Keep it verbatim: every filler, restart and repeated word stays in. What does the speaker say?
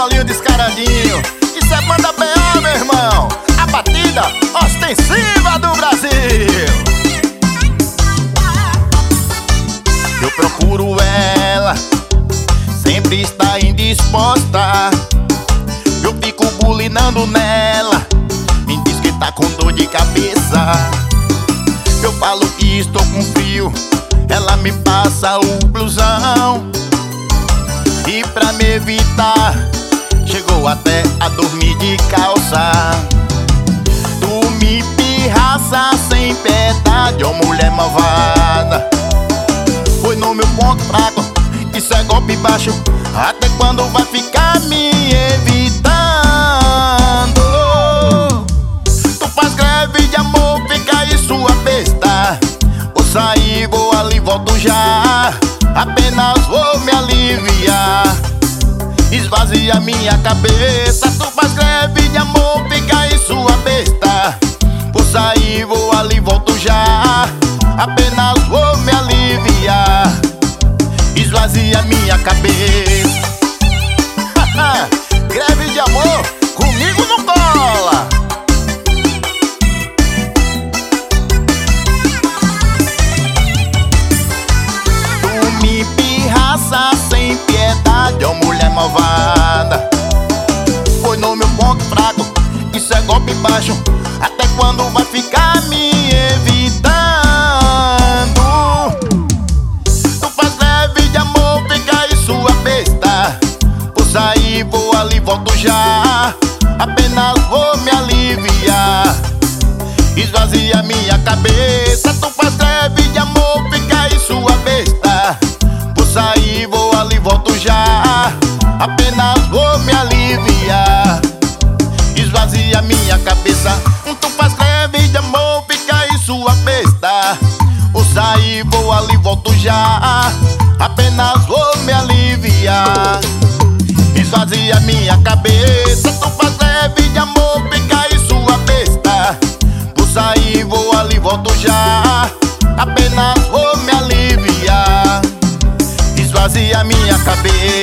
solinho descaradinho. Isso é banda B A, meu irmão. A batida ostensiva do Brasil. Eu procuro ela, sempre está indisposta. Eu fico bulinando nela, me diz que tá com dor de cabeça. Eu falo que estou com frio, ela me passa o blusão. E pra me evitar, chegou até a dormir de calça. Tu me pirraça sem piedade, ó mulher malvada. Foi no meu ponto fraco, isso é golpe baixo. Até quando vai ficar me evitando? Tu faz greve de amor, fica aí sua besta. Vou sair, vou ali, volto já. Apenas vou me aliviar, esvazia minha cabeça. Tu faz greve de amor, fica aí sua besta. Vou sair, vou ali, volto já. Apenas vou me aliviar, esvazia minha cabeça. Greve de amor, comigo não cola. Tu me pirraça sem piedade, ó mulher malvada. Foi no meu ponto fraco, isso é golpe baixo. Até quando vai ficar me evitando? Tu faz greve de amor, fica aí sua besta. Vou sair, vou ali, volto já. Apenas vou me aliviar, esvazia minha cabeça. Tu faz greve de amor, fica aí sua besta. Vou sair, vou ali, volto já. Apenas vou me aliviar, esvazia minha cabeça. Tu faz greve de amor, fica aí sua besta. Vou sair, vou ali, volto já. Apenas vou me aliviar, esvazia minha cabeça. Tu faz greve de amor, fica aí sua besta. Vou sair, vou ali, volto já. Apenas vou me aliviar, esvazia minha cabeça.